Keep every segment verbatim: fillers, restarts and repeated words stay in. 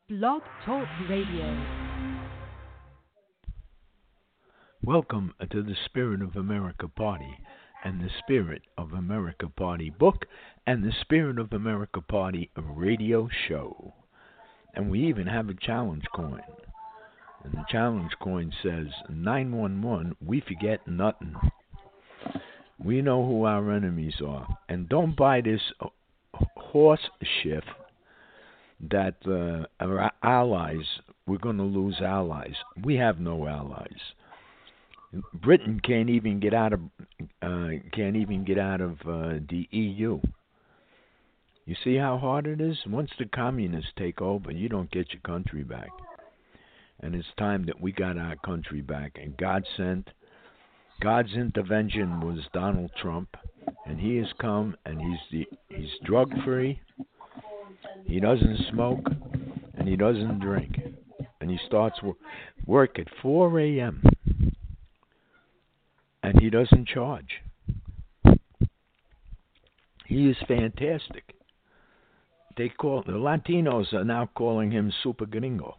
Blog Talk Radio. Welcome to the Spirit of America Party and the Spirit of America Party book and the Spirit of America Party radio show. And we even have a challenge coin. And the challenge coin says, nine one one, we forget nothing. We know who our enemies are. And don't buy this horse shit that uh, our allies, we're going to lose allies. We have no allies. Britain can't even get out of uh, can't even get out of uh, the E U. You see how hard it is? Once the communists take over, you don't get your country back. And it's time that we got our country back. And God sent, God's intervention was Donald Trump, and he has come, and he's the he's drug free. He doesn't smoke, and he doesn't drink, and he starts work at four a.m. and he doesn't charge. He is fantastic. They call the Latinos are now calling him Super Gringo,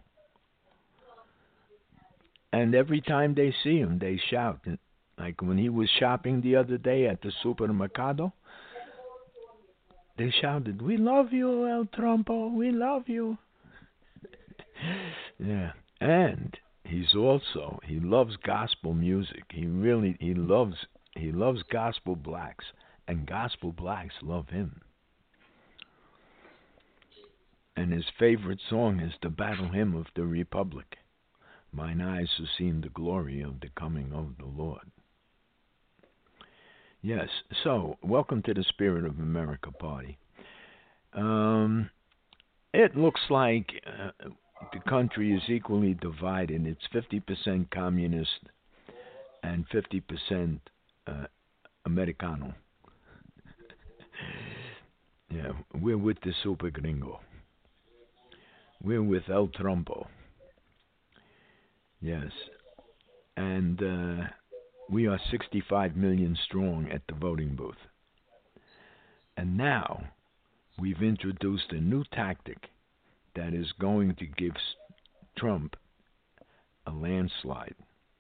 and every time they see him, they shout. Like when he was shopping the other day at the supermercado, they shouted, "We love you, El Trumpo. We love you." Yeah, and he's also he loves gospel music. He really he loves he loves gospel blacks, and gospel blacks love him. And his favorite song is the Battle Hymn of the Republic. Mine eyes have seen the glory of the coming of the Lord. Yes, so welcome to the Spirit of America Party. Um, it looks like uh, the country is equally divided. It's fifty percent communist and fifty percent uh, Americano. Yeah, we're with the Super Gringo. We're with El Trumpo. Yes, and uh, we are sixty-five million strong at the voting booth. And now we've introduced a new tactic that is going to give Trump a landslide.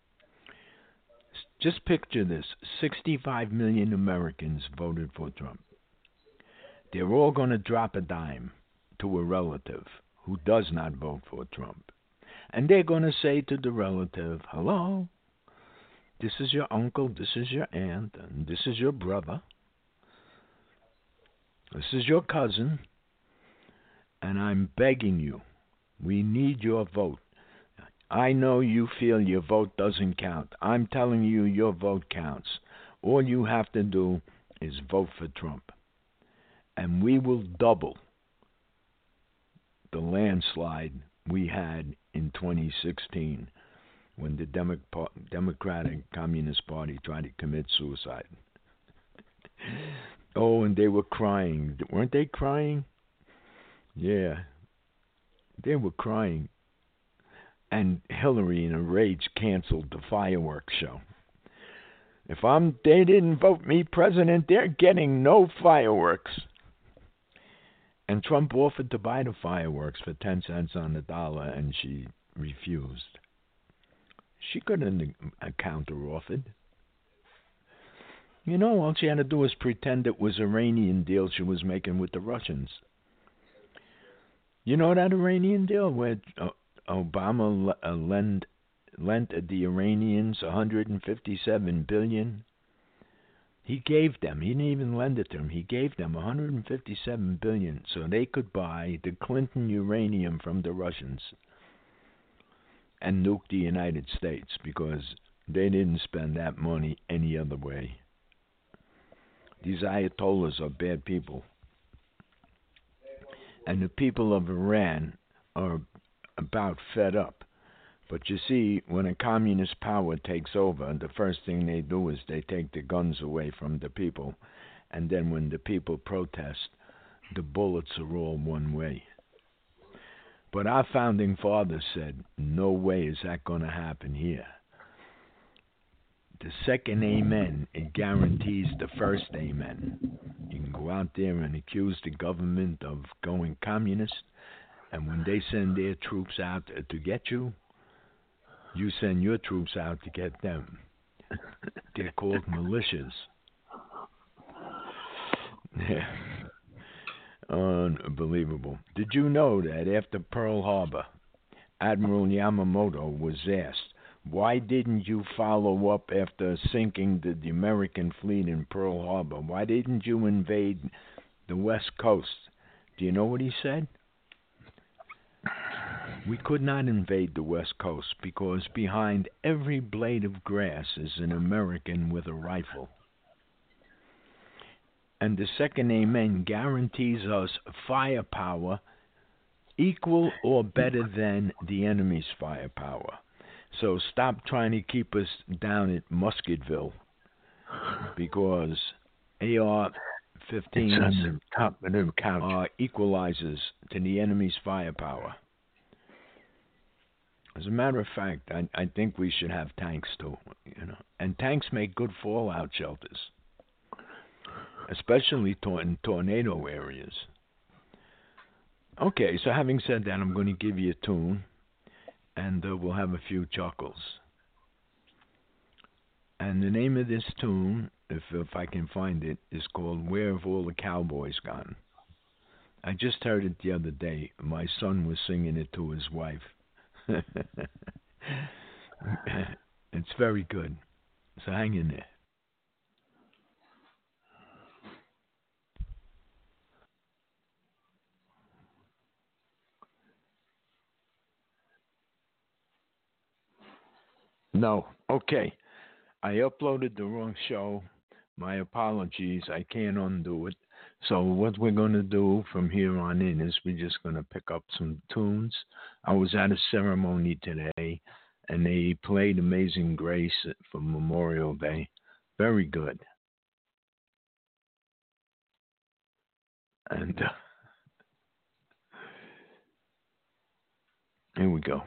Just picture this. sixty-five million Americans voted for Trump. They're all going to drop a dime to a relative who does not vote for Trump. And they're going to say to the relative, "Hello, this is your uncle, this is your aunt, and this is your brother. This is your cousin, and I'm begging you, we need your vote. I know you feel your vote doesn't count. I'm telling you your vote counts. All you have to do is vote for Trump. And we will double the landslide we had in twenty sixteen when the Demo- Democratic Communist Party tried to commit suicide." Oh, and they were crying. Weren't they crying? Yeah. They were crying. And Hillary, in a rage, canceled the fireworks show. If I'm, they didn't vote me president, they're getting no fireworks. And Trump offered to buy the fireworks for ten cents on the dollar, and she refused. She couldn't uh, counter-offered. You know, all she had to do was pretend it was an Iranian deal she was making with the Russians. You know that Iranian deal where uh, Obama uh, lend, lent the Iranians one hundred fifty-seven billion dollars? He gave them, he didn't even lend it to them, he gave them one hundred fifty-seven billion dollars so they could buy the Clinton uranium from the Russians and nuke the United States because they didn't spend that money any other way. These Ayatollahs are bad people. And the people of Iran are about fed up. But you see, when a communist power takes over, the first thing they do is they take the guns away from the people. And then when the people protest, the bullets are all one way. But our founding fathers said, no way is that going to happen here. The second amen, it guarantees the first amen. You can go out there and accuse the government of going communist, And when they send their troops out to get you, you send your troops out to get them. They're called militias. Yeah. Unbelievable. Did you know that after Pearl Harbor, Admiral Yamamoto was asked, why didn't you follow up after sinking the, the American fleet in Pearl Harbor? Why didn't you invade the West Coast? Do you know what he said? We could not invade the West Coast because behind every blade of grass is an American with a rifle. And the Second Amen guarantees us firepower equal or better than the enemy's firepower. So stop trying to keep us down at Musketville, because A R fifteens are equalizers to the enemy's firepower. As a matter of fact, I, I think we should have tanks too, you know. And tanks make good fallout shelters, especially to- in tornado areas. Okay, so having said that, I'm going to give you a tune, and uh, we'll have a few chuckles. And the name of this tune, if if I can find it, is called "Where Have All the Cowboys Gone?" I just heard it the other day. My son was singing it to his wife. It's very good. So hang in there. No. Okay. I uploaded the wrong show. My apologies. I can't undo it. So what we're going to do from here on in is we're just going to pick up some tunes. I was at a ceremony today, and they played Amazing Grace for Memorial Day. Very good. And uh, here we go.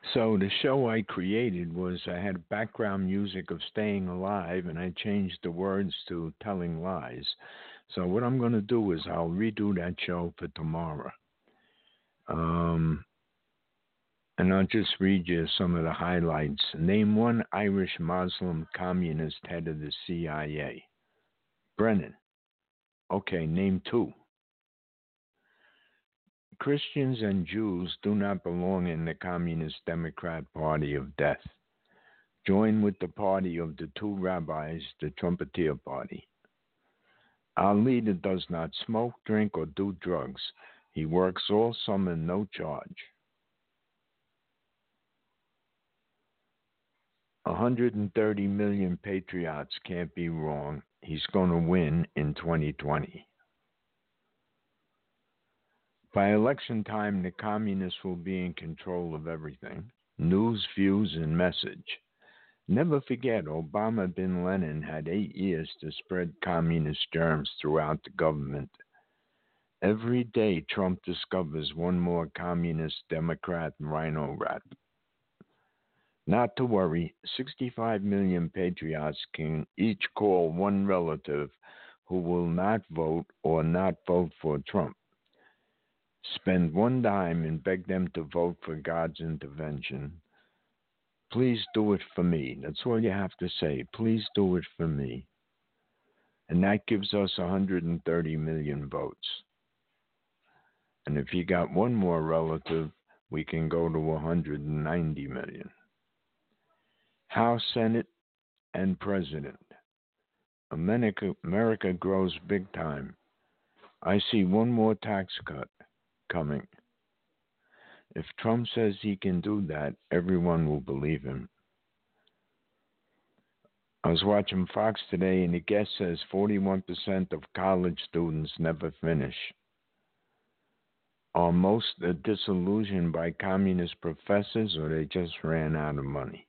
So the show I created was I had background music of staying alive, and I changed the words to telling lies. So what I'm going to do is I'll redo that show for tomorrow. Um, and I'll just read you some of the highlights. Name one Irish Muslim communist head of the C I A. Brennan. Okay, name two. Christians and Jews do not belong in the Communist Democrat Party of death. Join with the party of the two rabbis, the Trumpeter Party. Our leader does not smoke, drink, or do drugs. He works all summer, no charge. one hundred thirty million patriots can't be wrong. He's going to win in twenty twenty. By election time, the communists will be in control of everything. News, views, and message. Never forget, Obama bin Laden had eight years to spread communist germs throughout the government. Every day, Trump discovers one more communist, Democrat, and rhino rat. Not to worry, sixty-five million patriots can each call one relative who will not vote or not vote for Trump. Spend one dime and beg them to vote for God's intervention. Please do it for me. That's all you have to say. Please do it for me. And that gives us one hundred thirty million votes. And if you got one more relative, we can go to one hundred ninety million. House, Senate, and President. America, America grows big time. I see one more tax cut coming. If Trump says he can do that, everyone will believe him. I was watching Fox today, and the guest says forty-one percent of college students never finish. Are most disillusioned by communist professors, or they just ran out of money?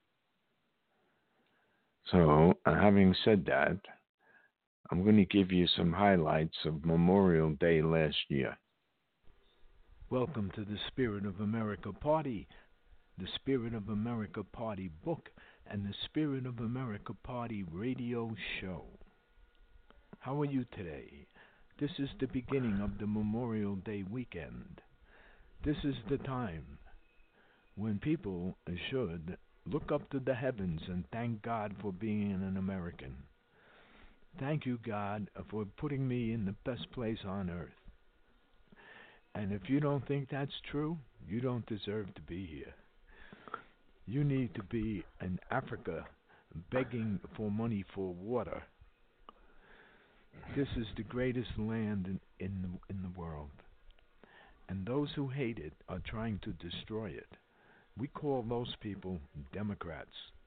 So, uh, having said that, I'm going to give you some highlights of Memorial Day last year. Welcome to the Spirit of America Party, the Spirit of America Party book, and the Spirit of America Party radio show. How are you today? This is the beginning of the Memorial Day weekend. This is the time when people should look up to the heavens and thank God for being an American. Thank you, God, for putting me in the best place on earth. And if you don't think that's true, you don't deserve to be here. You need to be in Africa begging for money for water. This is the greatest land in, in, the, in the world. And those who hate it are trying to destroy it. We call those people Democrats.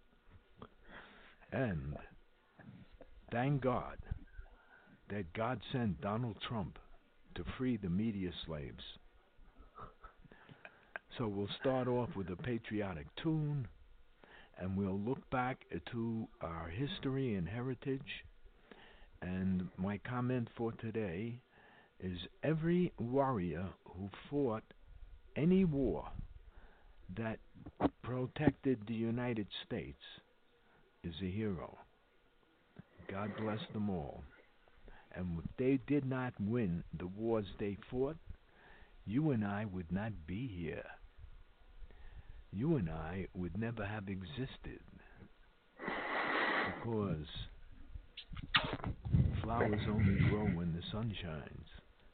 And thank God that God sent Donald Trump to free the media slaves. So we'll start off with a patriotic tune, and we'll look back to our history and heritage. And my comment for today is every warrior who fought any war that protected the United States is a hero. God bless them all. And if they did not win the wars they fought, you and I would not be here. You and I would never have existed. Because flowers only grow when the sun shines.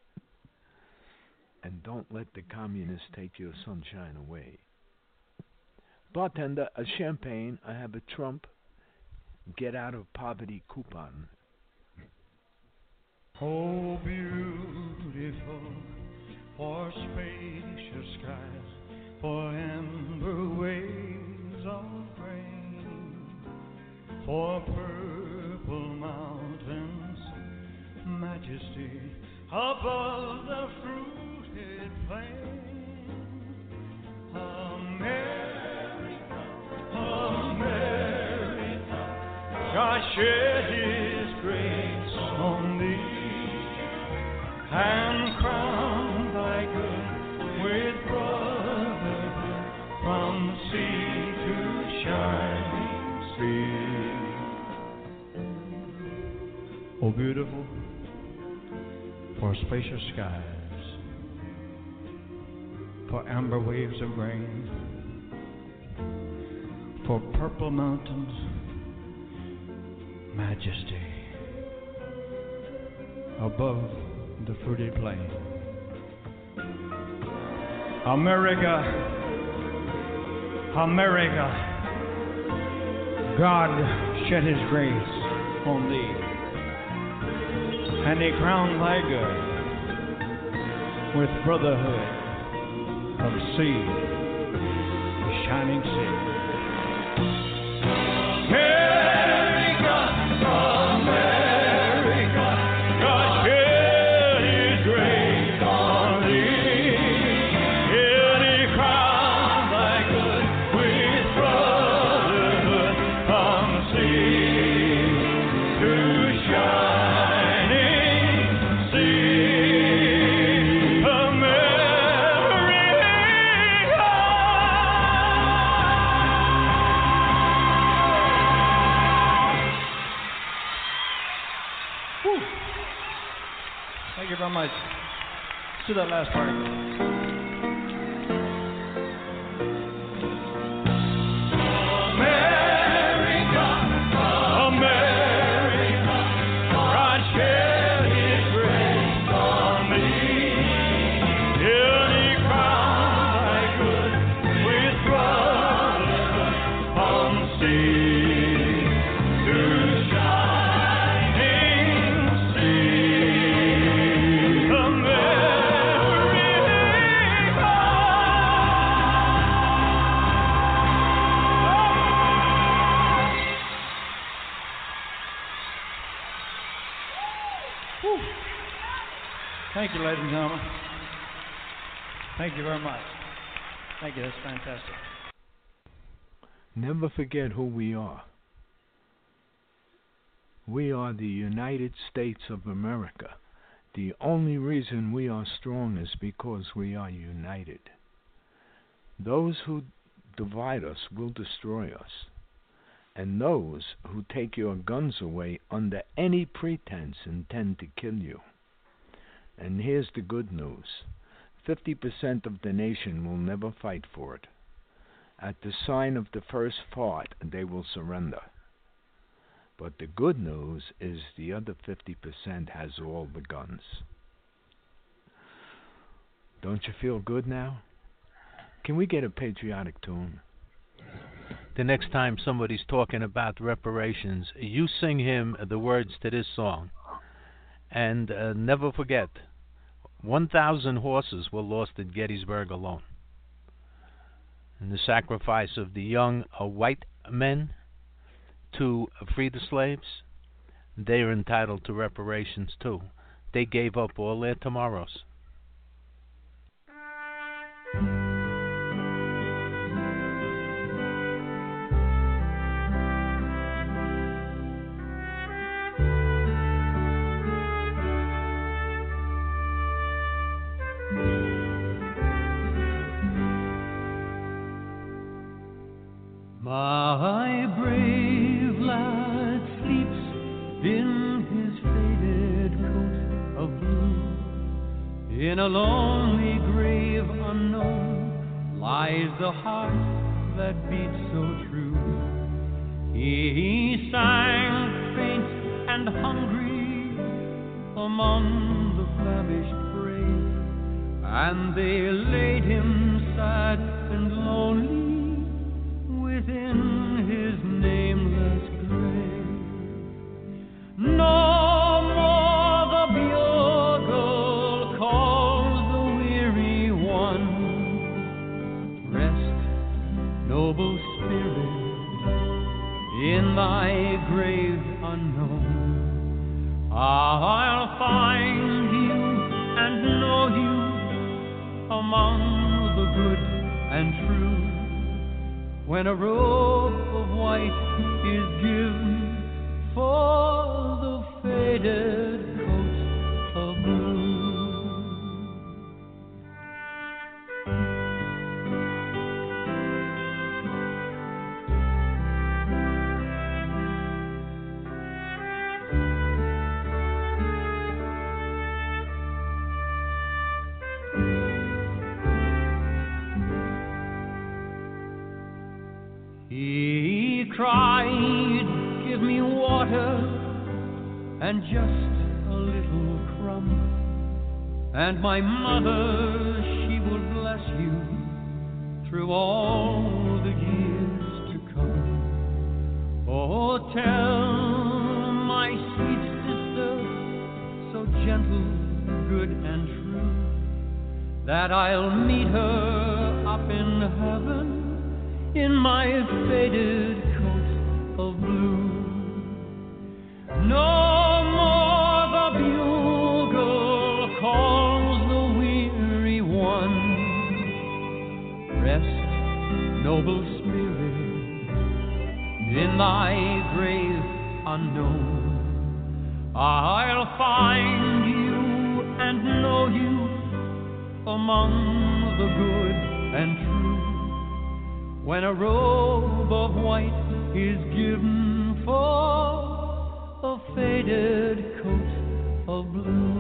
And don't let the communists take your sunshine away. Bartender, a champagne. I have a Trump get out of poverty coupon. Oh, beautiful, for spacious skies, for amber waves of grain, for purple mountains, majesty above the fruited plain. America, America, God shed His grace on thee, and crown thy good with brotherhood from Oh, beautiful for spacious skies, for amber waves of grain, for purple mountains, majesty above the fruited plain. America, America, God shed his grace on thee, and he crowned thy good with brotherhood of sea, shining sea. America, America, God shed his grace on thee, and he crowned thy good with brotherhood from sea to shining sea. America. Woo. Thank you very much. Let's do that last part. America, America, God shed his grace on thee, and he crowned thy good with brotherhood from sea to shining sea. America. Whew. Thank you, ladies and gentlemen. Thank you very much. Thank you. That's fantastic. Never forget who we are. We are the United States of America. The only reason we are strong is because we are united. Those who divide us will destroy us, and those who take your guns away under any pretense intend to kill you. And here's the good news. fifty percent of the nation will never fight for it. At the sign of the first fart, they will surrender. But the good news is the other fifty percent has all the guns. Don't you feel good now? Can we get a patriotic tune? The next time somebody's talking about reparations, you sing him the words to this song. And uh, never forget, one thousand horses were lost at Gettysburg alone. And the sacrifice of the young uh, white men to free the slaves, they are entitled to reparations too. They gave up all their tomorrows. My brave lad sleeps in his faded coat of blue. In a lonely grave unknown lies the heart that beats so true. He sank faint and hungry among the famished brave, and they laid him sad and lonely within his nameless grave. No more the bugle calls the weary one. Rest, noble spirit, in thy grave unknown. I'll find you and know you among the good and true, when a robe of white is given for the faded coat of blue. water and just a little crumb. And my mother, she will bless you through all the years to come. Oh, tell my sweet sister, so gentle, good and true, that I'll meet her up in heaven in my faded coat of blue. No more the bugle calls the weary one. Rest, noble spirit, in thy grave unknown. I'll find you and know you among the good and true, when a robe of white is given for a faded coat of blue.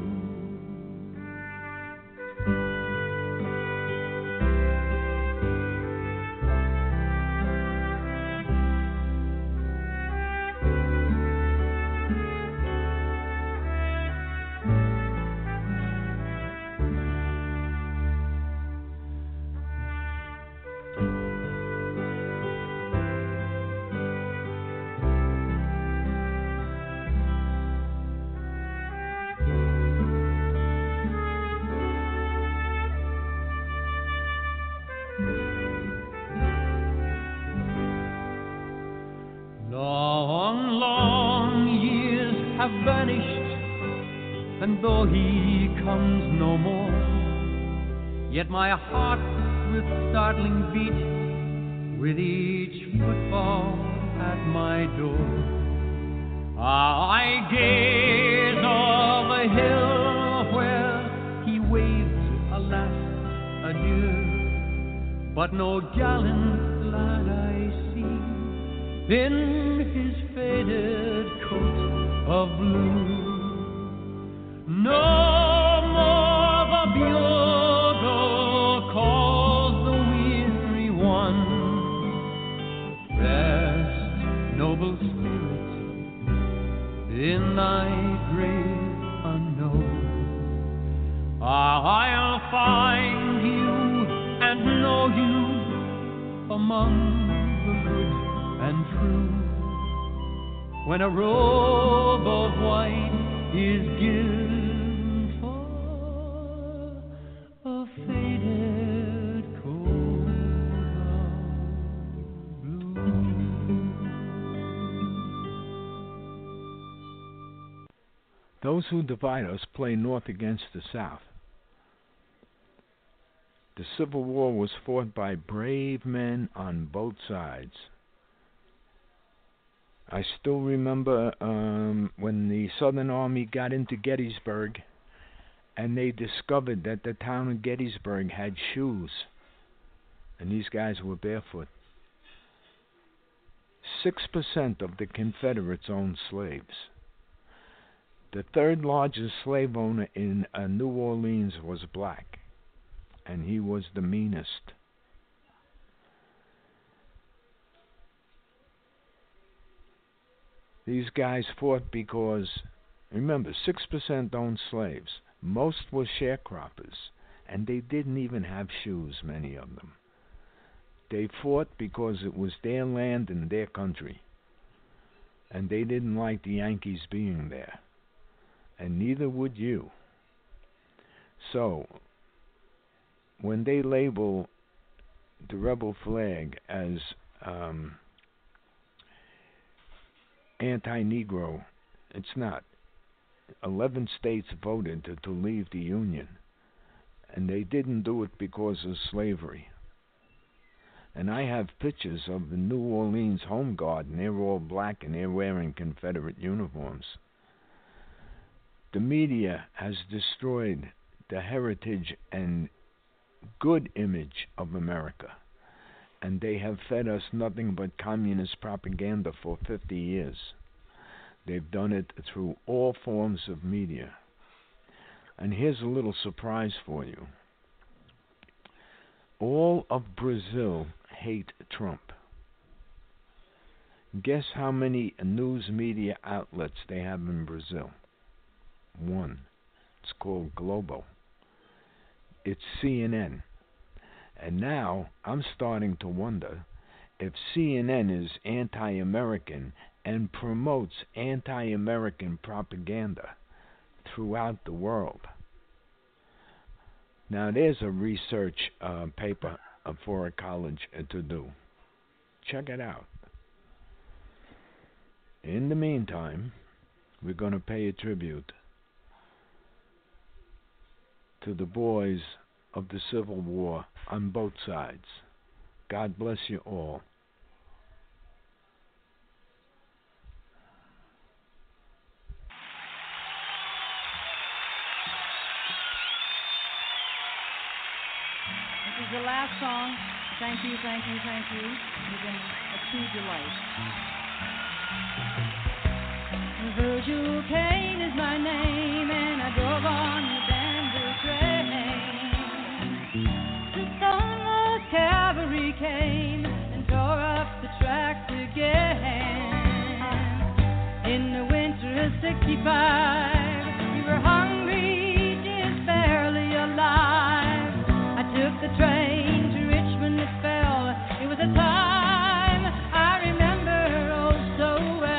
And though he comes no more, yet my heart with startling beat, with each footfall at my door, I gaze o'er the hill where he waves a last adieu, but no gallant lad I see in his faded coat of blue. No more the bugle calls the weary one. Rest, noble spirit, in thy grave unknown. I'll find you and know you among the good and true, when a robe of white is given faded coat of blue. Those who divide us play North against the South. The Civil War was fought by brave men on both sides. I still remember um, when the Southern Army got into Gettysburg, and they discovered that the town of Gettysburg had shoes, and these guys were barefoot. Six percent of the Confederates owned slaves. The third largest slave owner in uh, New Orleans was black, and he was the meanest. These guys fought because, remember, six percent owned slaves. Most were sharecroppers, and they didn't even have shoes, many of them. They fought because it was their land and their country, and they didn't like the Yankees being there, and neither would you. So, when they label the rebel flag as um, anti-Negro, it's not. Eleven states voted to, to leave the Union, and they didn't do it because of slavery. And I have pictures of the New Orleans Home Guard, and they're all black, and they're wearing Confederate uniforms. The media has destroyed the heritage and good image of America, and they have fed us nothing but communist propaganda for fifty years. They've done it through all forms of media. And here's a little surprise for you. All of Brazil hate Trump. Guess how many news media outlets they have in Brazil? One. It's called Globo. It's C N N. And now I'm starting to wonder if C N N is anti-American and promotes anti-American propaganda throughout the world. Now there's a research uh, paper uh, for a college uh, to do. Check it out. In the meantime, we're going to pay a tribute to the boys of the Civil War on both sides. God bless you all. This is the last song. Thank you, thank you, thank you. You've been a true delight. Virgil Kane is my name, and I drove on the Danville train. The Sunless Cavalry came and tore up the tracks again. In the winter of sixty-five, we were hungry, just barely alive. I took the train to Richmond, it fell. It was a time I remember oh so well.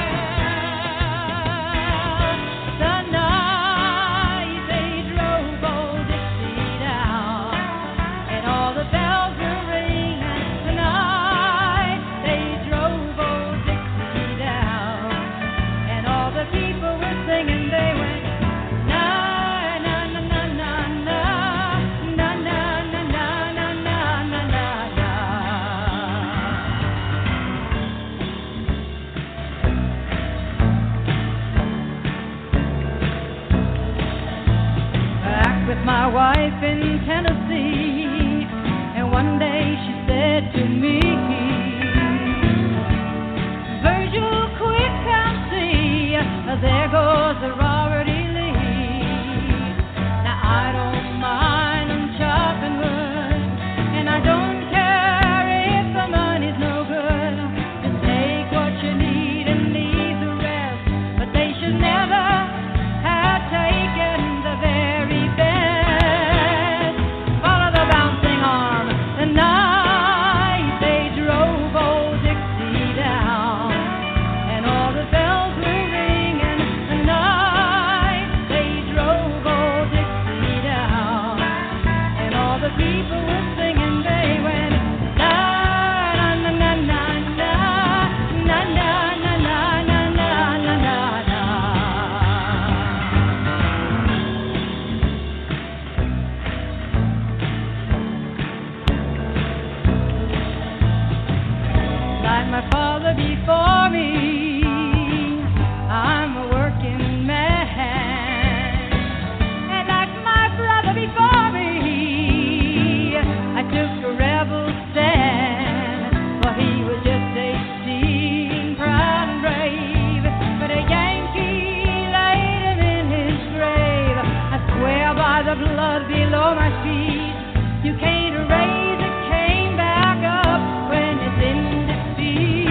My wife in Tennessee, and one day she said to me, Virgil, quick, come see, there goes the Robert E. Lee. Now I don't mind them chopping wood, and I don't care if the money's no good. Just take what you need and leave the rest, but they should never have taken the very best. Before me, I'm a working man, and like my brother before me, I took a rebel stand. Well, he was just eighteen, proud and brave, but a Yankee laid him in his grave. I swear by the blood below my feet, you can't erase it came back up when it's in defeat.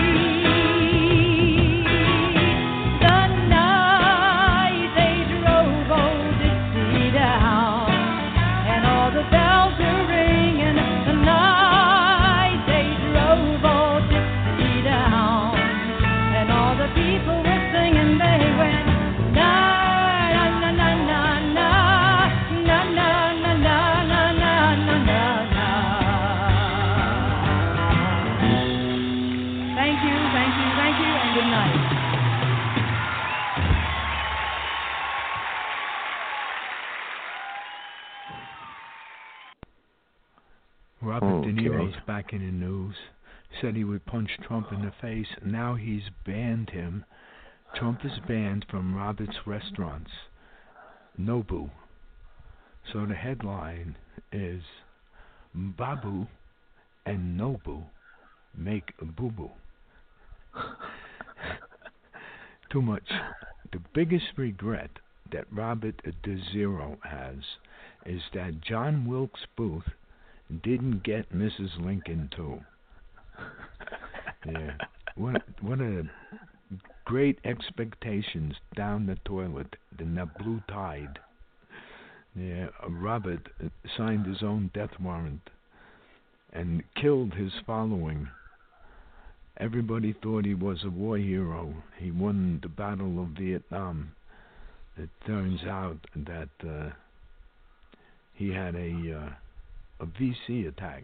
Robert De Niro's back in the news. Said he would punch Trump in the face. Now he's banned him. Trump is banned from Robert's restaurants. Nobu. So the headline is Babu and Nobu make boo-boo. Too much. The biggest regret that Robert De Niro has is that John Wilkes Booth didn't get Missus Lincoln too. Yeah. what what a great expectations down the toilet in that blue tide. Yeah, Robert signed his own death warrant and killed his following. Everybody thought he was a war hero. He won the Battle of Vietnam. It turns out that uh, he had a uh, a V C attack.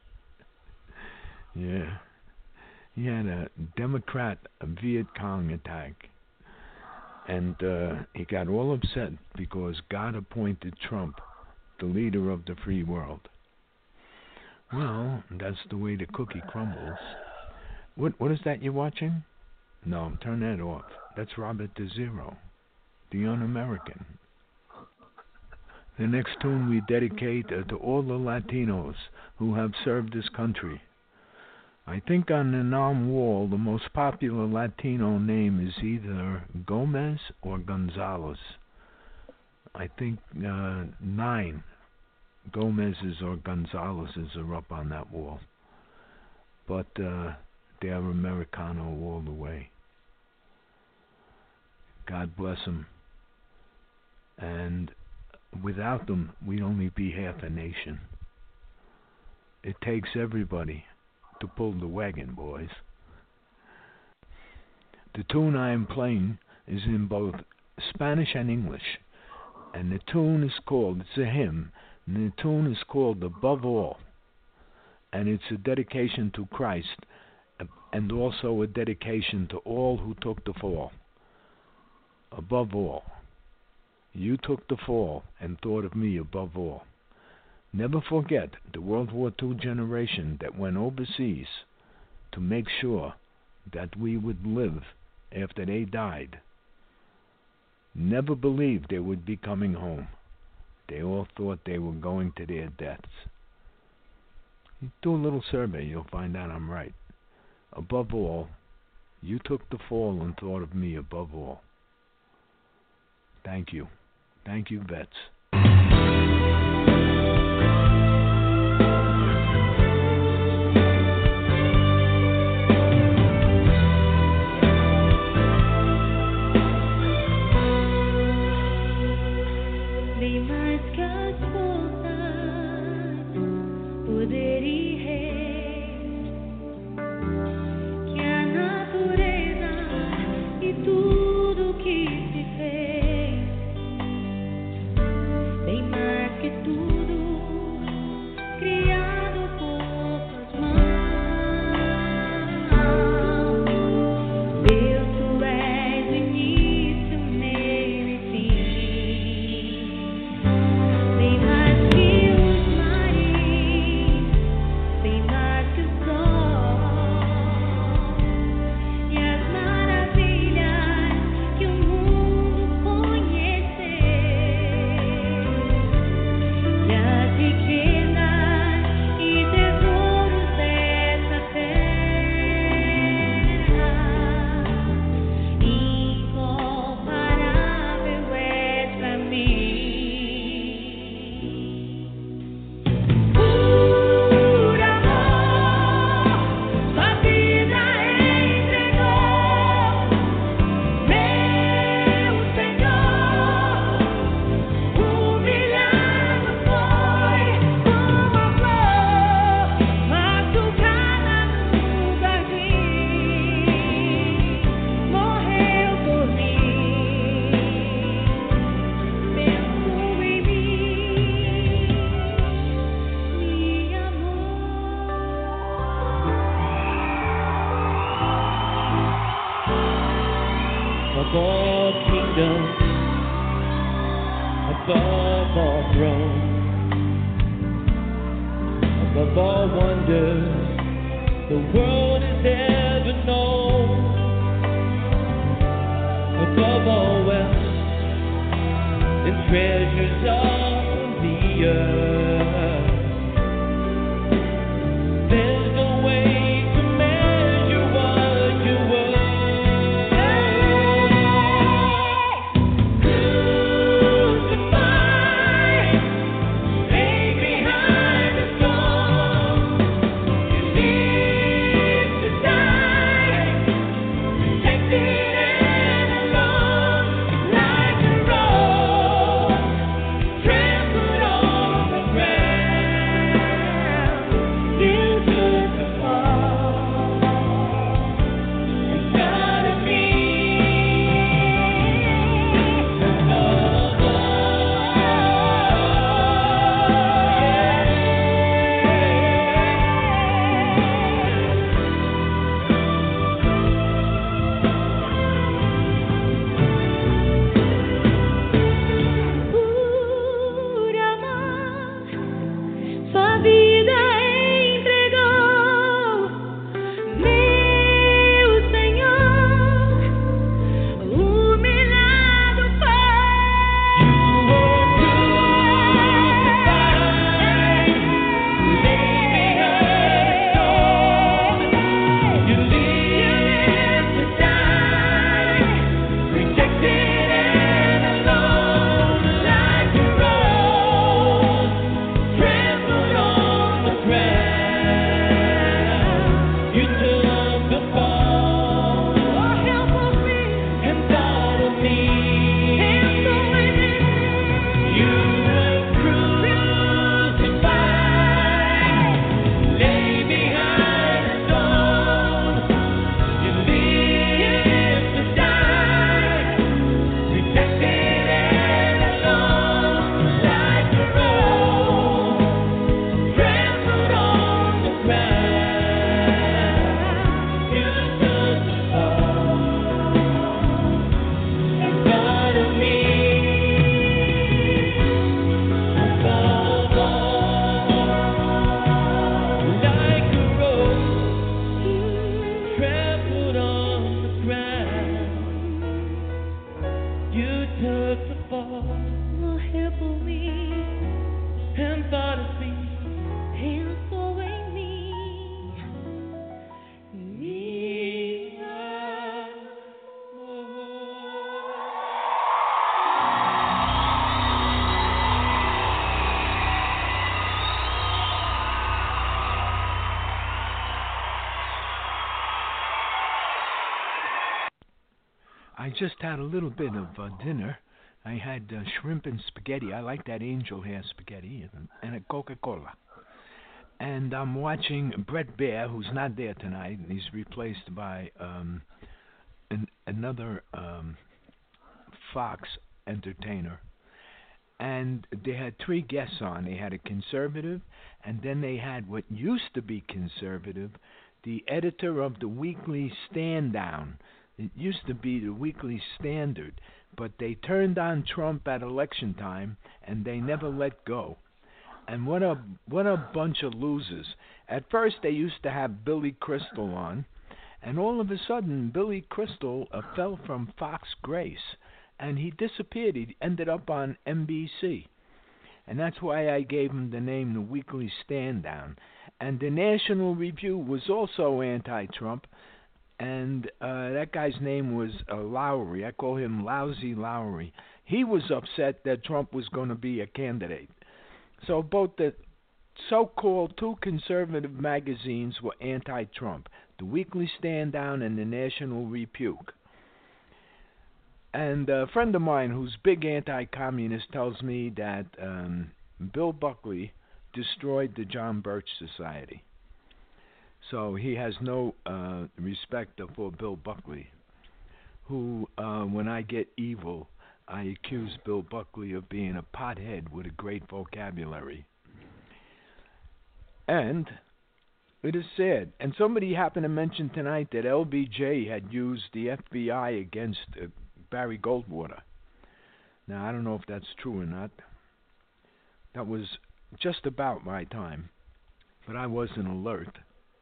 Yeah, he had a Democrat a Viet Cong attack, and uh, he got all upset because God appointed Trump the leader of the free world. Well, that's the way the cookie crumbles. What what is that you're watching? No, turn that off. That's Robert De Zero, the Un-American. The next tune we dedicate uh, to all the Latinos who have served this country. I think on the Nam wall, the most popular Latino name is either Gomez or Gonzalez. I think uh, nine Gomez's or Gonzalez's are up on that wall. But uh, they are Americano all the way. God bless them. And without them, we'd only be half a nation. It takes everybody to pull the wagon, boys. The tune I am playing is in both Spanish and English. And the tune is called, it's a hymn, and the tune is called Above All. And it's a dedication to Christ, and also a dedication to all who took the fall. Above all, you took the fall and thought of me above all. Never forget the World War Two generation that went overseas to make sure that we would live after they died. Never believed they would be coming home. They all thought they were going to their deaths. Do a little survey, you'll find out I'm right. Above all, you took the fall and thought of me above all. Thank you. Thank you, vets. Tudo que se fez, bem mais que tudo. above all thrones, above all wonders the world has ever known, above all wealth and treasures of the earth. There's no way to measure what you're worth. Crucified, lay behind the storm. You live to die. You took the fall here for me and thought of me and for me. Me, I just had a little bit of uh, dinner. I had uh, shrimp and spaghetti. I like that angel hair spaghetti and, and a Coca-Cola. And I'm watching Brett Baer, who's not there tonight. And he's replaced by um, an, another um, Fox entertainer. And they had three guests on. They had a conservative, and then they had what used to be conservative, the editor of the Weekly Stand Down. It used to be the Weekly Standard, but they turned on Trump at election time, and they never let go. And what a what a bunch of losers. At first, they used to have Billy Crystal on, and all of a sudden, Billy Crystal uh, fell from Fox Grace, and he disappeared. He ended up on N B C. And that's why I gave him the name the Weekly Stand Down. And the National Review was also anti-Trump. And uh, that guy's name was uh, Lowry. I call him Lousy Lowry. He was upset that Trump was going to be a candidate. So both the so-called two conservative magazines were anti-Trump, the Weekly Stand Down and the National Rebuke. And a friend of mine who's big anti-communist tells me that um, Bill Buckley destroyed the John Birch Society. So he has no uh, respect for Bill Buckley, who, uh, when I get evil, I accuse Bill Buckley of being a pothead with a great vocabulary. And it is sad. And somebody happened to mention tonight that L B J had used the F B I against uh, Barry Goldwater. Now, I don't know if that's true or not. That was just about my time, but I wasn't alert.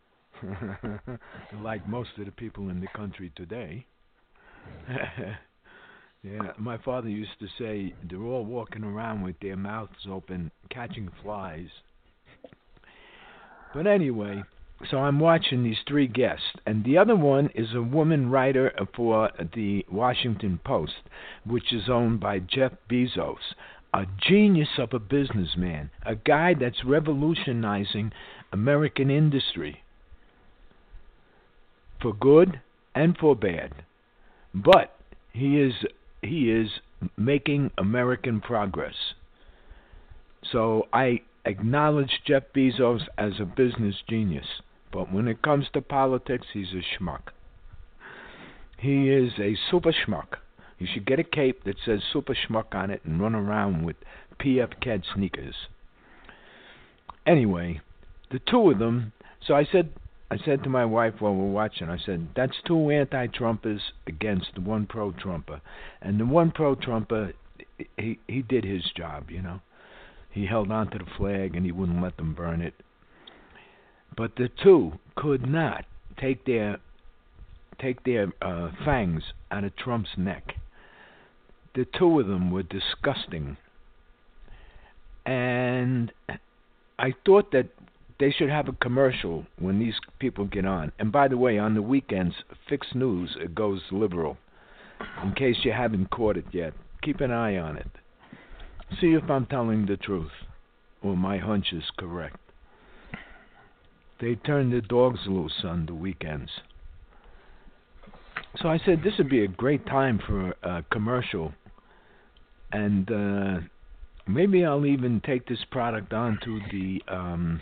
Like most of the people in the country today. Yeah, my father used to say they're all walking around with their mouths open, catching flies. But anyway, so I'm watching these three guests, and the other one is a woman writer for the Washington Post, which is owned by Jeff Bezos, a genius of a businessman, a guy that's revolutionizing American industry. For good and for bad. But he is he is making American progress. So I acknowledge Jeff Bezos as a business genius. But when it comes to politics, he's a schmuck. He is a super schmuck. You should get a cape that says super schmuck on it and run around with P F Ked sneakers. Anyway, the two of them, so I said I said to my wife while we were watching, I said, that's two anti-Trumpers against one pro-Trumper. And the one pro-Trumper, he, he did his job, you know. He held on to the flag and he wouldn't let them burn it. But the two could not take their take their uh, fangs out of Trump's neck. The two of them were disgusting. And I thought that they should have a commercial when these people get on. And by the way, on the weekends, Fix News it goes liberal. In case you haven't caught it yet, keep an eye on it. See if I'm telling the truth, or my hunch is correct. They turn the dogs loose on the weekends. So I said this would be a great time for a commercial. And uh, maybe I'll even take this product on to the... Um,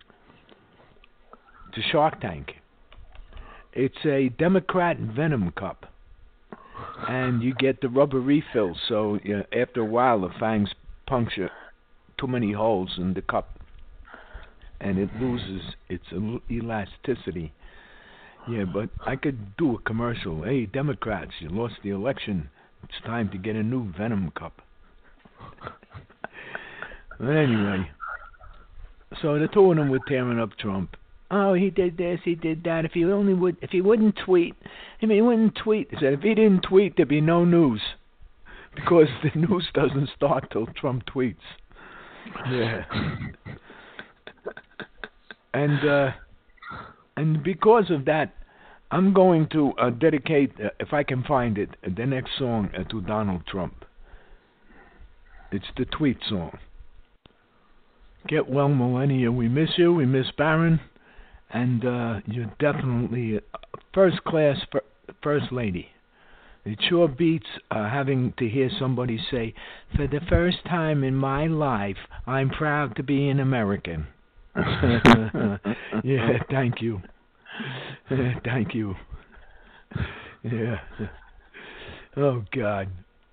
to Shark Tank. It's a Democrat Venom cup, and you get the rubber refill. So you know, after a while, the fangs puncture too many holes in the cup, and it loses its elasticity. Yeah, but I could do a commercial. Hey, Democrats, you lost the election. It's time to get a new Venom cup. But anyway, so the two of them were tearing up Trump. Oh, he did this, he did that. If he only would, if he wouldn't tweet, I mean, he wouldn't tweet. He said if he didn't tweet, there'd be no news. because the news doesn't start till Trump tweets. Yeah. And uh, and because of that, I'm going to uh, dedicate, uh, if I can find it, uh, the next song uh, to Donald Trump. It's the tweet song. Get well, Millennia. We miss you. We miss Barron. And uh, you're definitely a first-class fir- first lady. It sure beats uh, having to hear somebody say, for the first time in my life, I'm proud to be an American. Yeah, thank you. Thank you. Yeah. Oh, God.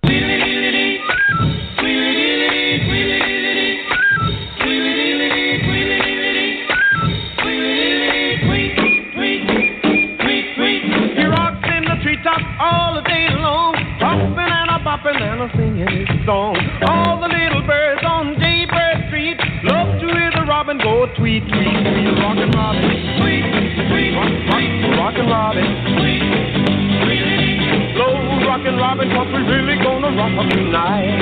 All the day long, hopping and a bopping and a singing his song. All the little birds on Jaybird Street love to hear the robin go tweet, tweet, tweet. Rockin' Robin, tweet, tweet, rock, rock, rockin' Robin, tweet, tweet. Slow rockin' Robin, 'cause we really gonna rock 'em tonight.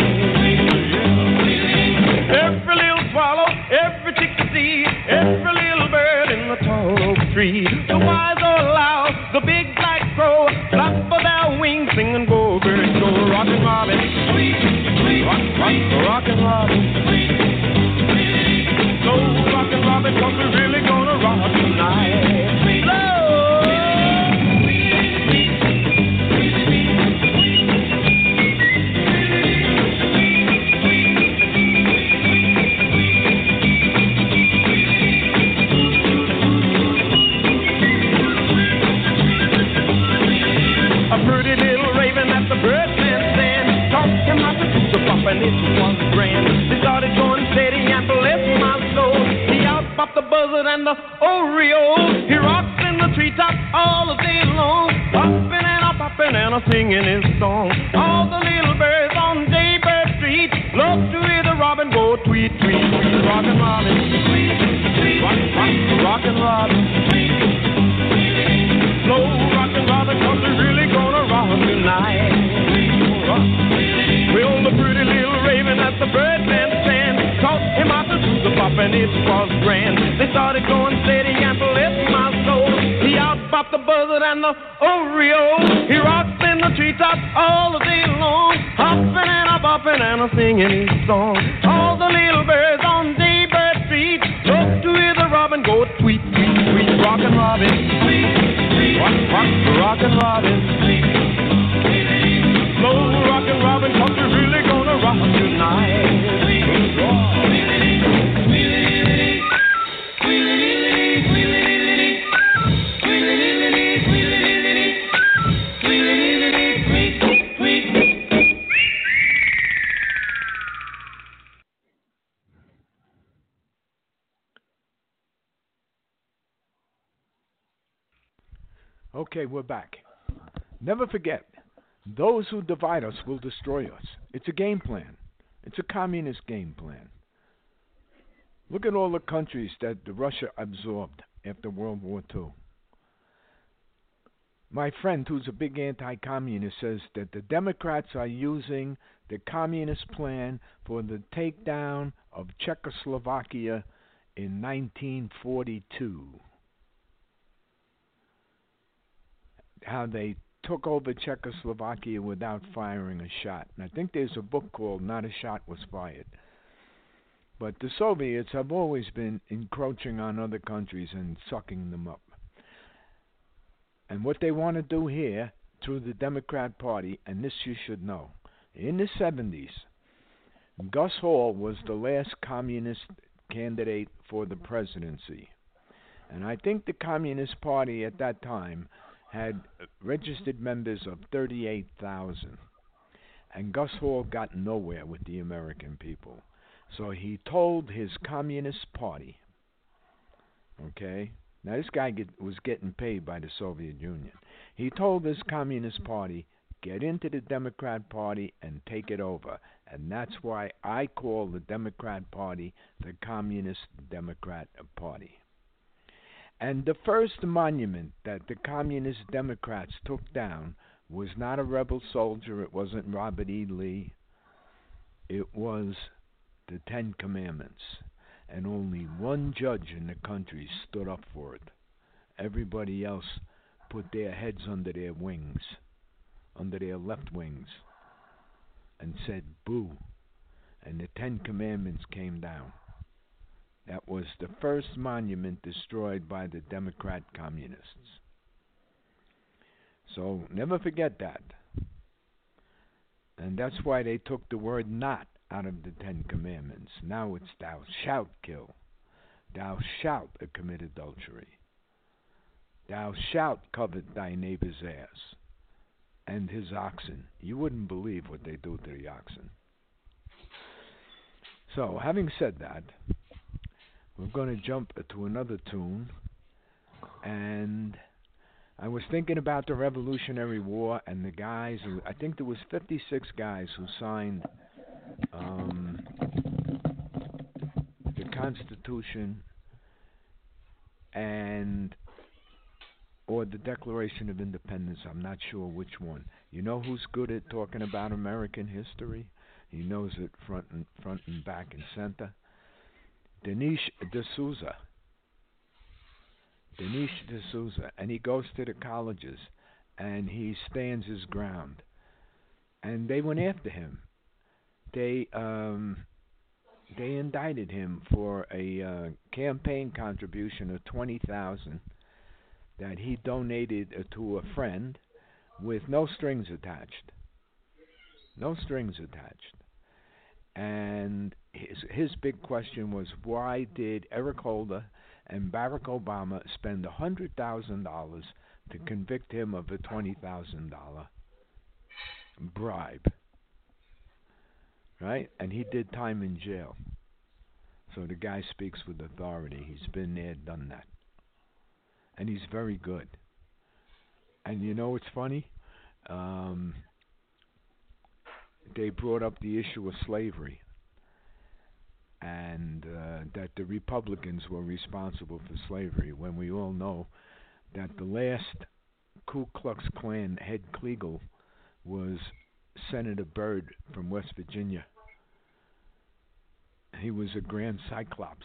Every little swallow, every chickadee, every little bird in the tall oak tree, the wise or loud, the big black crow, flap of their wings, sing and go, birds go, rockin' Robin, sweet, sweet, rock, rock, rockin' Robin, sweet, slow rockin' Robin, 'cause we're really gonna rock tonight. Slow. And it was grand. They started going steady and bless my soul. He out popped the buzzard and the Oreo. He rocks in the treetop all the day long, popping and a popping and a singing his song. All the little birds on Jaybird Street love to hear the robin go tweet, tweet, tweet. Rockin' Robin, tweet, tweet, rock, rock, rockin' Robin, tweet, tweet. Slow rockin' Robin, 'cause we're really gonna rock tonight. Rock. Well, the pretty little raven at the Birdman stand caught him out to do the pop, and it was grand. They started going steady and bless my soul. He out popped the buzzard and the Oreo. He rocks in the treetop all the day long, hopping and a bopping and a singing his song. All the little birds on Jaybird Street love to hear the robin go tweet, tweet, tweet. Rockin' Robin, tweet, tweet, rock, rock, rockin' Robin, tweet. Slow rockin' Robin, 'cause we're really gonna rock tonight. Okay, we're back. Never forget, those who divide us will destroy us. It's a game plan. It's a communist game plan. Look at all the countries that Russia absorbed after World War Two. My friend, who's a big anti-communist, says that the Democrats are using the communist plan for the takedown of Czechoslovakia in nineteen forty-two. How they took over Czechoslovakia without firing a shot. And I think there's a book called Not a Shot Was Fired. But the Soviets have always been encroaching on other countries and sucking them up. And what they want to do here, through the Democrat Party, and this you should know, in the seventies, Gus Hall was the last communist candidate for the presidency. And I think the Communist Party at that time had registered members of thirty-eight thousand. And Gus Hall got nowhere with the American people. So he told his Communist Party, okay, now this guy get, was getting paid by the Soviet Union. He told his Communist Party, get into the Democrat Party and take it over. And that's why I call the Democrat Party the Communist Democrat Party. And the first monument that the Communist Democrats took down was not a rebel soldier. It wasn't Robert E. Lee. It was the Ten Commandments. And only one judge in the country stood up for it. Everybody else put their heads under their wings, under their left wings, and said, boo. And the Ten Commandments came down. That was the first monument destroyed by the Democrat communists. So never forget that. And that's why they took the word not out of the Ten Commandments. Now it's thou shalt kill. Thou shalt commit adultery. Thou shalt covet thy neighbor's ass and his oxen. You wouldn't believe what they do to the oxen. So, having said that, we're going to jump to another tune. And I was thinking about the Revolutionary War and the guys who, I think there was fifty-six guys who signed um, the Constitution and or the Declaration of Independence. I'm not sure which one. You know who's good at talking about American history? He knows it front and front and back and center. Dinesh D'Souza. Dinesh D'Souza. And he goes to the colleges and he stands his ground. And they went after him. They um, they indicted him for a uh, campaign contribution of twenty thousand that he donated uh, to a friend with no strings attached. No strings attached. And his his big question was, why did Eric Holder and Barack Obama spend one hundred thousand dollars to convict him of a twenty thousand dollars bribe? Right? And he did time in jail. So the guy speaks with authority. He's been there, done that. And he's very good. And you know what's funny? Um, they brought up the issue of slavery. And uh, that the Republicans were responsible for slavery, when we all know that the last Ku Klux Klan head Kleagle was Senator Byrd from West Virginia. He was a grand cyclops.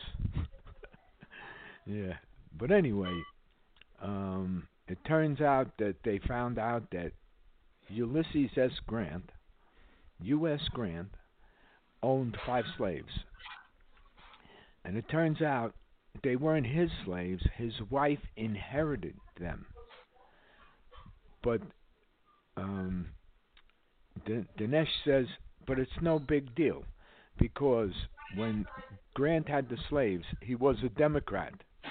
Yeah. But anyway, um, it turns out that they found out that Ulysses S. Grant, U S Grant, owned five slaves. And it turns out they weren't his slaves. His wife inherited them. But um, D- Dinesh says, but it's no big deal, because when Grant had the slaves, he was a Democrat.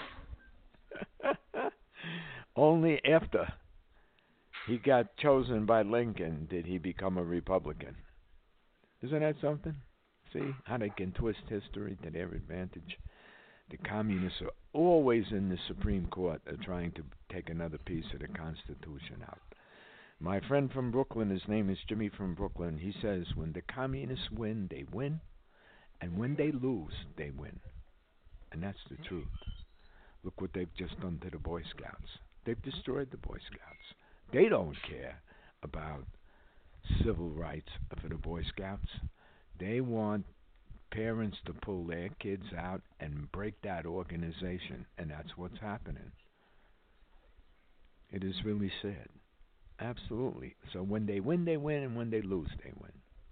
Only after he got chosen by Lincoln did he become a Republican. Isn't that something? See how they can twist history to their advantage. The communists are always in the Supreme Court uh, trying to take another piece of the Constitution out. My friend from Brooklyn, his name is Jimmy from Brooklyn, he says when the communists win, they win, and when they lose, they win. And that's the truth. Look what they've just done to the Boy Scouts. They've destroyed the Boy Scouts. They don't care about civil rights for the Boy Scouts. They want parents to pull their kids out and break that organization, and that's what's happening. It is really sad. Absolutely. So when they win, they win, and when they lose, they win.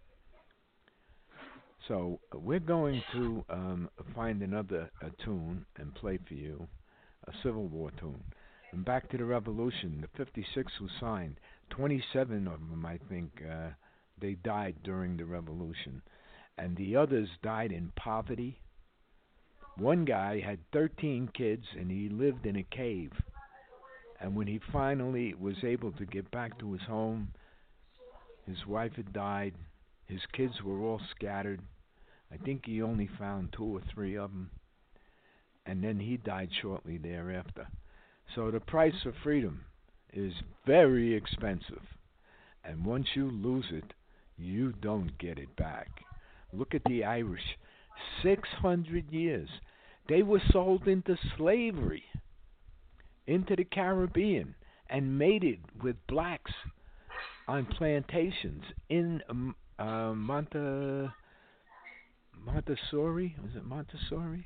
So uh, we're going to um, find another uh, tune and play for you, a Civil War tune. And back to the Revolution, the fifty-six who signed, twenty-seven of them, I think, uh, they died during the Revolution. And the others died in poverty. One guy had thirteen kids, and he lived in a cave. And when he finally was able to get back to his home, his wife had died. His kids were all scattered. I think he only found two or three of them. And then he died shortly thereafter. So the price of freedom is very expensive. And once you lose it, you don't get it back. Look at the Irish. six hundred years. They were sold into slavery, into the Caribbean, and mated with blacks on plantations in um, uh, Monte, Montessori. Was it Montessori?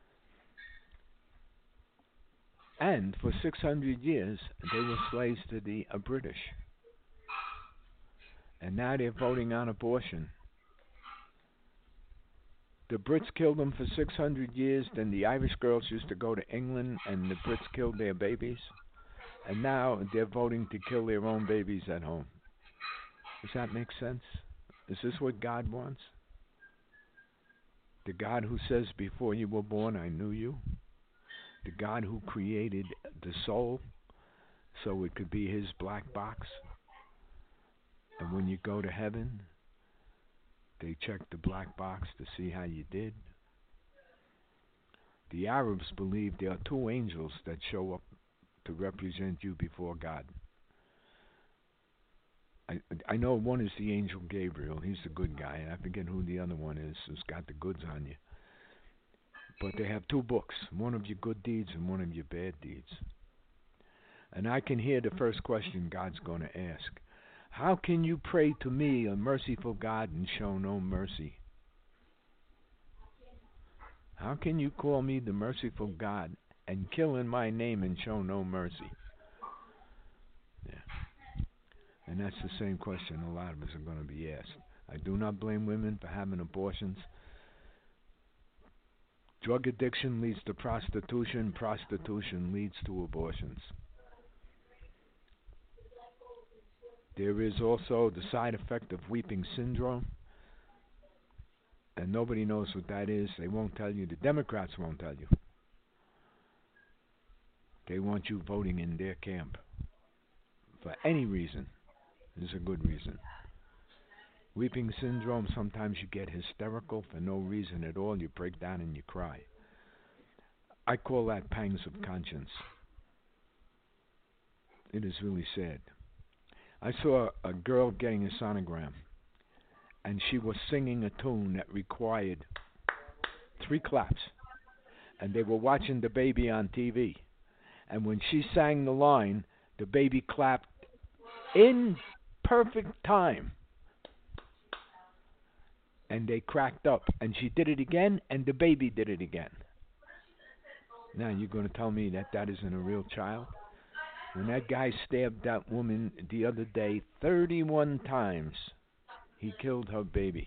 And for six hundred years, they were slaves to the uh, British. And now they're voting on abortion. The Brits killed them for six hundred years, then the Irish girls used to go to England and the Brits killed their babies. And now they're voting to kill their own babies at home. Does that make sense? Is this what God wants? The God who says, before you were born, I knew you? The God who created the soul so it could be his black box? And when you go to heaven, they check the black box to see how you did. The Arabs believe there are two angels that show up to represent you before God. I I know one is the angel Gabriel. He's the good guy, and I forget who the other one is who's got the goods on you. But they have two books, one of your good deeds and one of your bad deeds. And I can hear the first question God's going to ask. How can you pray to me, a merciful God, and show no mercy? How can you call me the merciful God and kill in my name and show no mercy? Yeah. And that's the same question a lot of us are going to be asked. I do not blame women for having abortions. Drug addiction leads to prostitution. Prostitution leads to abortions. There is also the side effect of weeping syndrome, and nobody knows what that is. They won't tell you. The Democrats won't tell you. They want you voting in their camp for any reason. There's a good reason. Weeping syndrome, sometimes you get hysterical for no reason at all. You break down and you cry. I call that pangs of conscience. It is really sad. I saw a girl getting a sonogram, and she was singing a tune that required three claps. And they were watching the baby on T V. And when she sang the line, the baby clapped in perfect time. And they cracked up. And she did it again, and the baby did it again. Now you're going to tell me that that isn't a real child? When that guy stabbed that woman the other day thirty-one times, he killed her baby.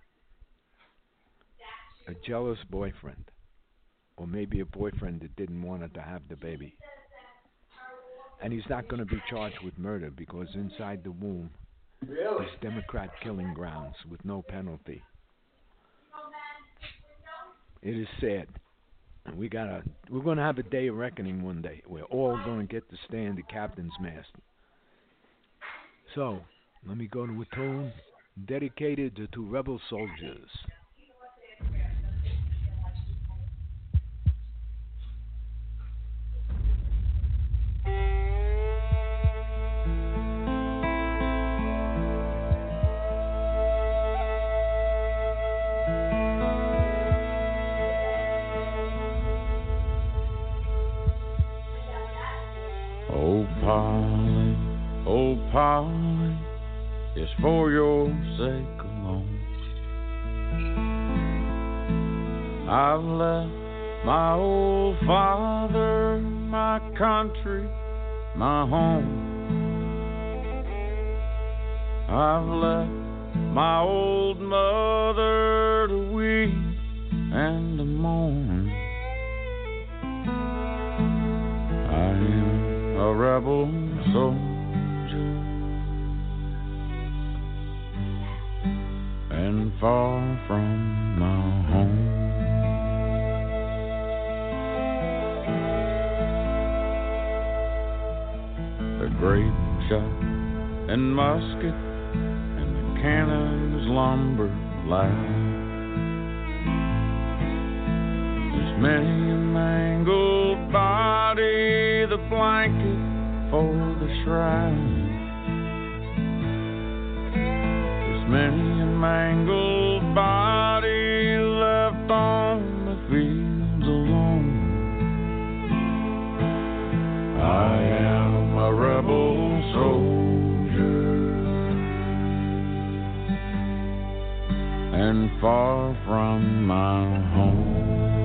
A jealous boyfriend. Or maybe a boyfriend that didn't want her to have the baby. And he's not going to be charged with murder because inside the womb is Democrat killing grounds with no penalty. It is sad. We gotta, we're going to have a day of reckoning one day. We're all going to get to stand the captain's mast. So, let me go to a tune dedicated to, to rebel soldiers. Polly, oh Polly, it's for your sake alone. I've left my old father, my country, my home. I've left my old mother to weep and to mourn. I am a rebel soldier, and far from my home. The grape shot and musket and the cannons lumber loud. There's many a mangled body, the blanket for the shroud. There's many a mangled body left on the fields alone. I am a rebel soldier, and far from my home.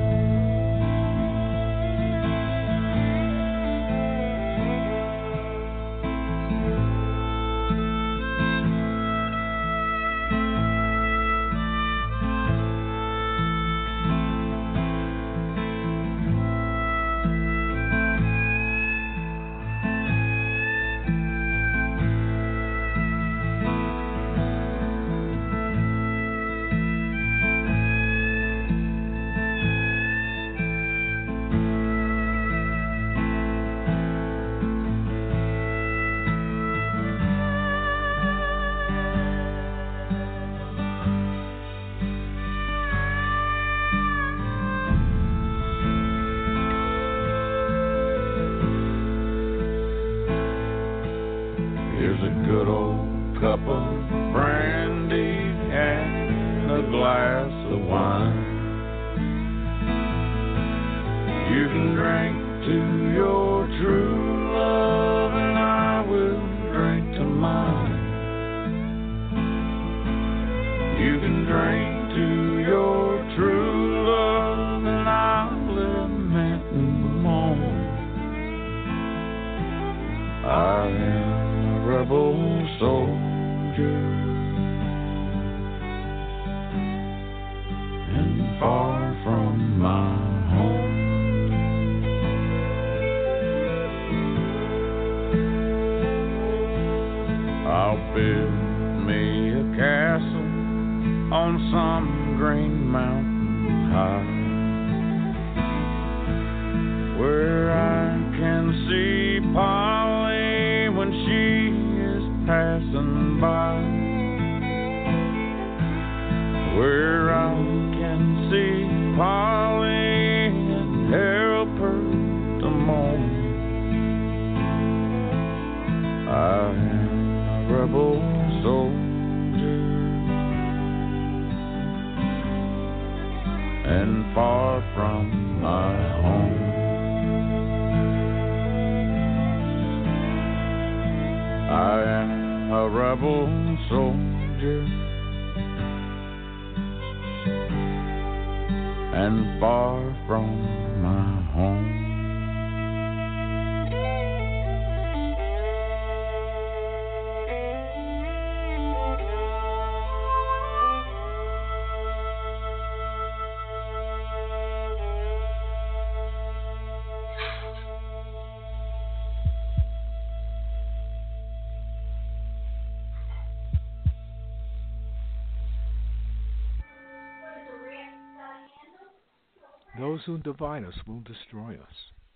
Those who divide us will destroy us.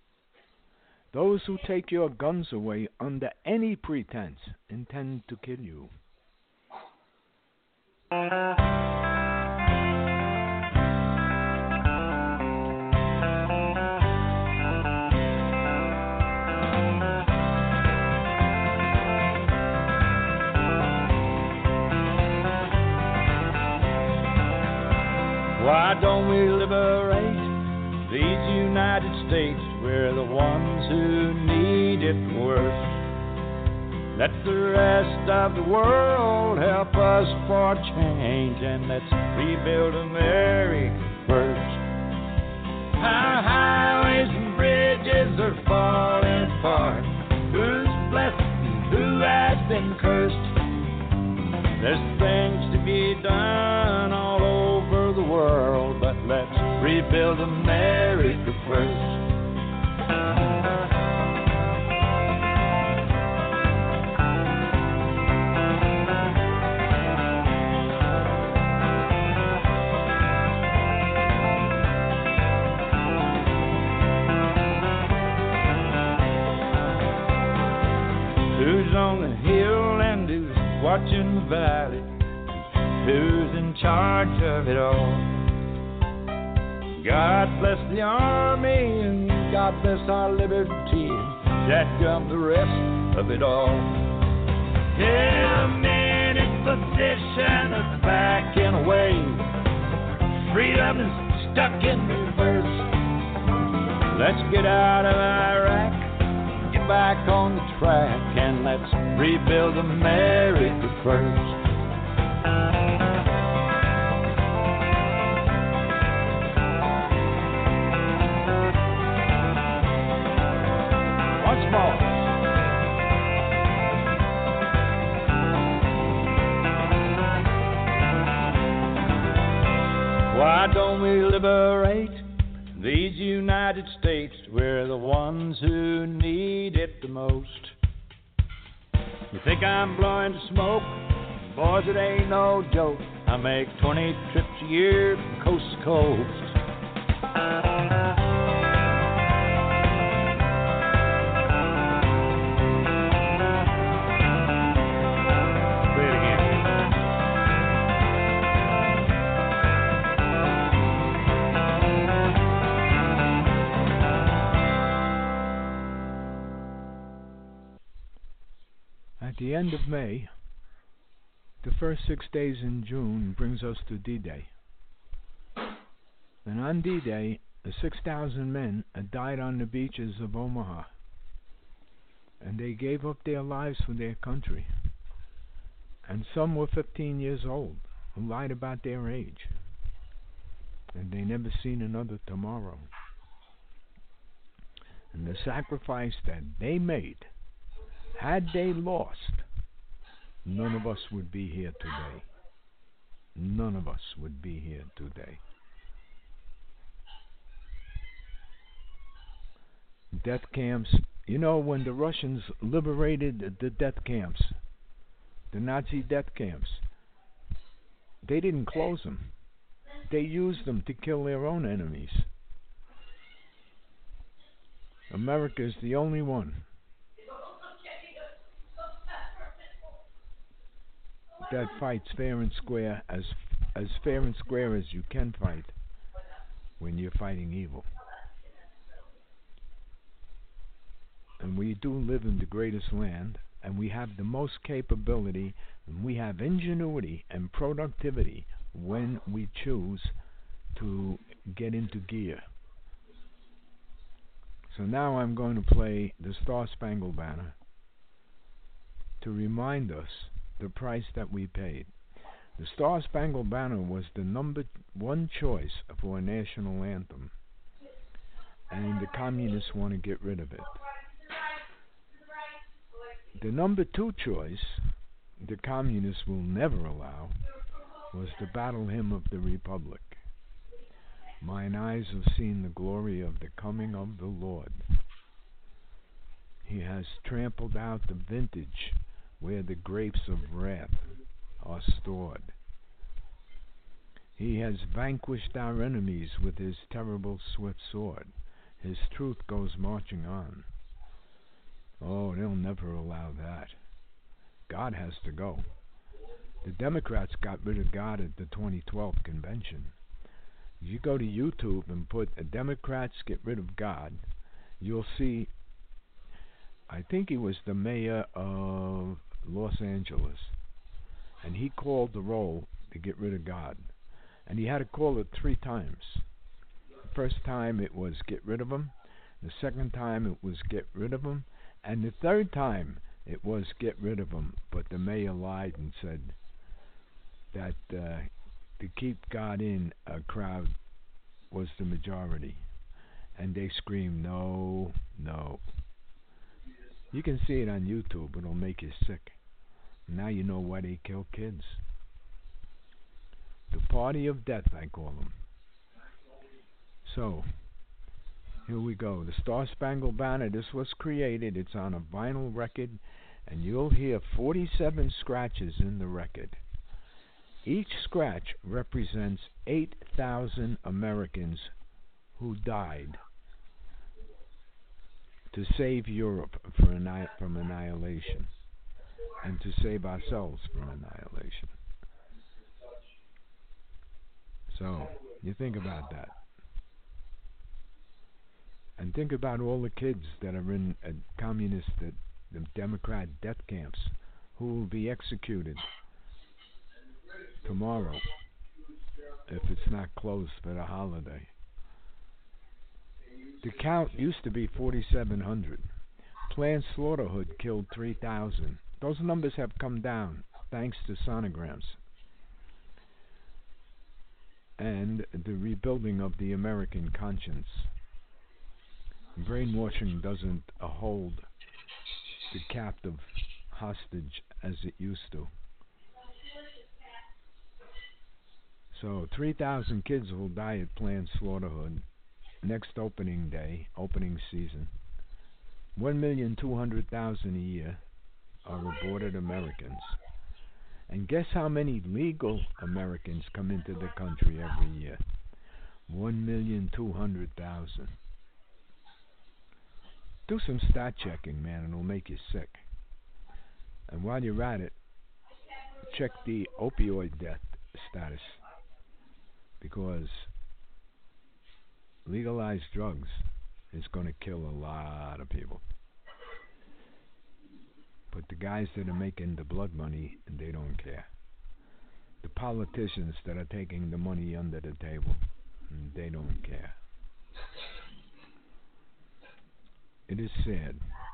Those who take your guns away under any pretense intend to kill you. Why don't we liberate these United States? We're the ones who need it worst. Let the rest of the world help us for change, and let's rebuild America first. Our highways and bridges are falling apart. Who's blessed and who has been cursed? There's things to be done all over the world, but let's rebuild America first. Who's on the hill and who's watching the valley? Who's in charge of it all? God bless the army and God bless our liberty, that got the rest of it all. Yeah, men in position are backing away. Freedom is stuck in reverse. Let's get out of Iraq, get back on the track, and let's rebuild America first. Why don't we liberate these United States? We're the ones who need it the most. You think I'm blowing smoke? Boys, it ain't no joke. I make twenty trips a year from coast to coast. At the end of May, the first six days in June brings us to D-Day. And on D-Day, six thousand men died on the beaches of Omaha. And they gave up their lives for their country. And some were fifteen years old, who lied about their age. And they never seen another tomorrow. And the sacrifice that they made, had they lost, none of us would be here today. None of us would be here today. Death camps. You know, when the Russians liberated the death camps, the Nazi death camps, they didn't close them. They used them to kill their own enemies. America is the only one that fights fair and square, as as fair and square as you can fight when you're fighting evil. And we do live in the greatest land, and we have the most capability, and we have ingenuity and productivity when we choose to get into gear. So now I'm going to play the Star Spangled Banner to remind us the price that we paid. The Star Spangled Banner was the number one choice for a national anthem, and the communists want to get rid of it. The number two choice, the communists will never allow, was the Battle Hymn of the Republic. Mine eyes have seen the glory of the coming of the Lord. He has trampled out the vintage where the grapes of wrath are stored. He has vanquished our enemies with his terrible swift sword. His truth goes marching on. Oh, they'll never allow that. God has to go. The Democrats got rid of God at the twenty twelve convention. If you go to YouTube and put a Democrats get rid of God, you'll see, I think he was the mayor of Los Angeles, and he called the roll to get rid of God. And he had to call it three times. The first time it was get rid of him. The second time it was get rid of him. And the third time it was get rid of him. But the mayor lied and said that uh, to keep God in, a crowd was the majority. And they screamed, no, no. You can see it on YouTube. It'll make you sick. Now you know why they kill kids. The party of death, I call them. So, here we go. The Star Spangled Banner, this was created. It's on a vinyl record, and you'll hear forty-seven scratches in the record. Each scratch represents eight thousand Americans who died to save Europe for anni- from annihilation, and to save ourselves from annihilation. So, you think about that. And think about all the kids that are in uh, communist, uh, the Democrat death camps, who will be executed tomorrow if it's not closed for the holiday. The count used to be forty-seven hundred. Planned Slaughterhood killed three thousand. Those numbers have come down thanks to sonograms and the rebuilding of the American conscience. Brainwashing doesn't uh, hold the captive hostage as it used to. So three thousand kids will die at Planned Slaughterhood next opening day, opening season. one million two hundred thousand a year are aborted Americans. And guess how many legal Americans come into the country every year? one million two hundred thousand. Do some stat checking, man, and it'll make you sick. And while you're at it, check the opioid death status. Because legalized drugs is going to kill a lot of people. But the guys that are making the blood money, they don't care. The politicians that are taking the money under the table, they don't care. It is sad